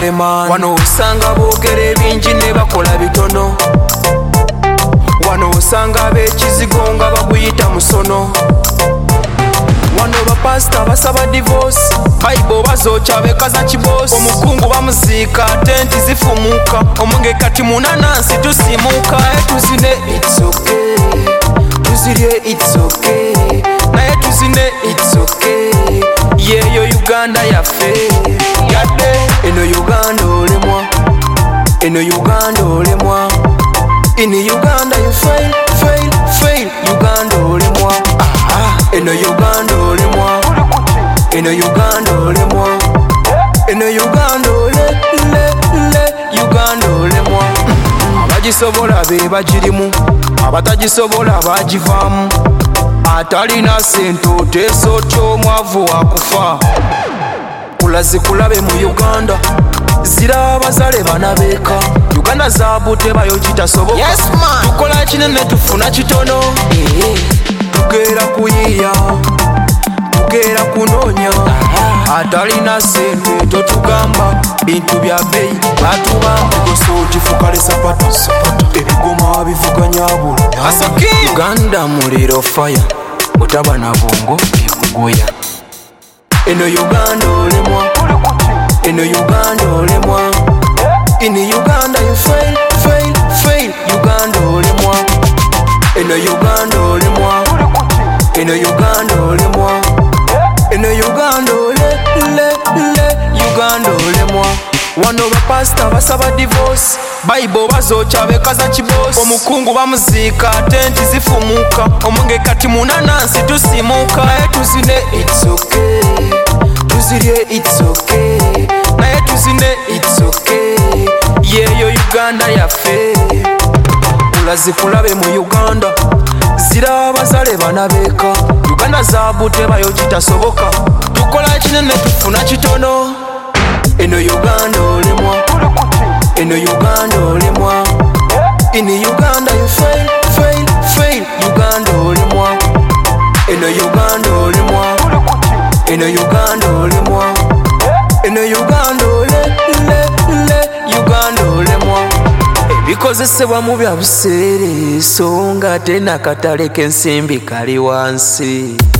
oleman. Wano osanga boogera ebingi ne bakola bitono. Wano osanga ab'ekizigo nga baguyita musono. Wano bapasita basaba divorce, Bible bazokya bekaza kibosi. Omukungu bamuziika tenti zifumuka, omunge kati munanansi tusimuka. Naye tuzine it's okay, tuzirye it's okay, naye tuzine it's okay. Yeyo Uganda yaffe yadde. Eno Uganda olemwa, eno Uganda olemwa. In Uganda you fail, fail, fail. Uganda olemwa. Eno Uganda olemwa, eno Uganda olemwa, eno Uganda ole, le, Uganda olemwa. Abagisobola be bagirimu, abatagisobola bagivaamu. Atalina sente oteesa otya omwavu wakufa. Kulazikulabe mu Uganda, zira abazale bana beeka. Uganda zaabu tebayo kitasoboka. Yes, man. Tukola kinene tufuna kitono. Tugera kuyiya, tugera kunoonya. Atalina sente totugamba bintu bya bbeeyi batubamba. Gosootifuka sapata, ebigoma bivuga nyabula. Uganda muliro fire, butaba na bongo bikugoya. Eno Uganda olemwa, eno Uganda olemwa. In Uganda you fail, fail, fail. Uganda olemwa, eno Uganda olemwa, eno Uganda olemwa, eno Uganda ole, le, Uganda olemwa. Wano bapasita basaba divorce, Bible bazokya bekaza kibosi. Omukungu bamuziika tenti zifumuka, omunge kati munanansi tusimuka. Naye tuzine it's okay, tuzirye it's okay, naye tuzine it's okay. Yeyo Uganda yaffe. Kulazikulabe mu Uganda, zira abazale bana beeka. Uganda zaabu tebayo kitasoboka. Tukola kinene tufuna kitono. Eno Uganda olemwa, eno Uganda olemwa. In Uganda you fail, fail, fail. Uganda olemwa, eno Uganda olemwa, eno Uganda olemwa, eno Uganda ole, le, Uganda olemwa. Ebikozesebwa mu bya buseere, so nga ate n'akatale k'ensimbi kali wansi.